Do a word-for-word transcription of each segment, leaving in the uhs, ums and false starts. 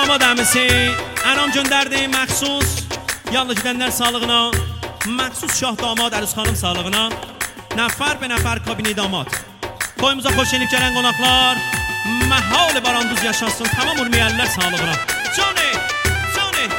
Damad əmisi ənam göndərdi məxsus yallı gidənlər sağlığına, məxsus şah damad Əruz xanım sağlığına, nəfər be nəfər kabini damad. Toyumuza xoş gelib gələn qonaqlar, məhal baranduz yaşasın, tamam urmiyəllər sağlığına. Johnny, Johnny.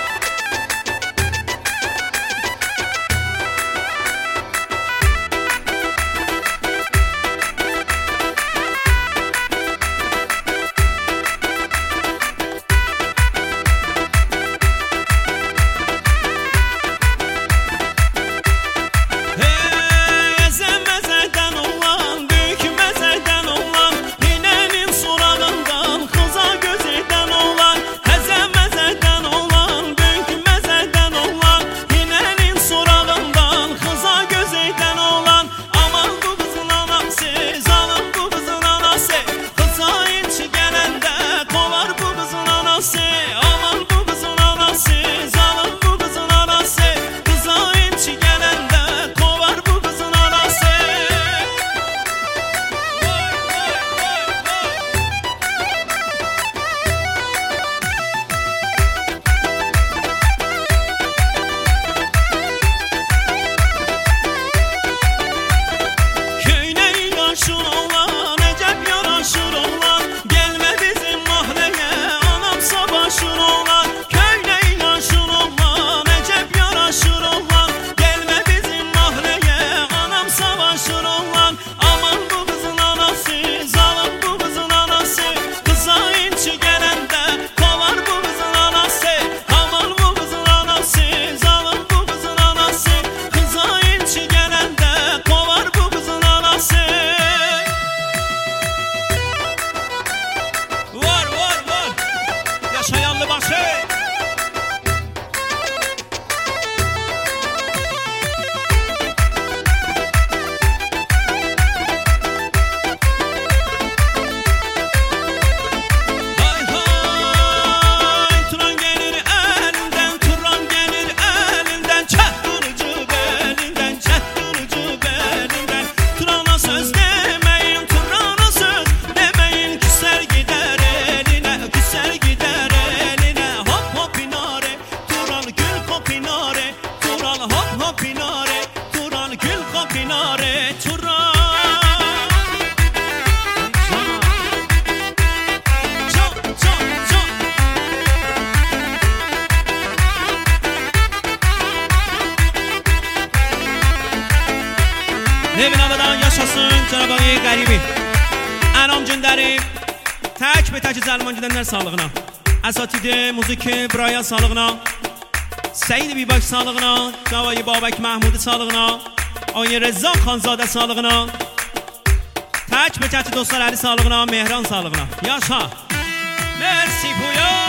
Nevin havadan yaşasın Cenab-ı Hak qaribi. Ənam göndərib tək və tək zəlman gedənlər sağlığına, əsatidi muziki Braya sağlığına, Seyid Bibak sağlığına, Cavayı Babək Məhmudi sağlığına, Ayı Reza Xanzadə sağlığına, tək və tək dostlar Əli sağlığına, Mehran sağlığına. Yaşa. Merci Puyo.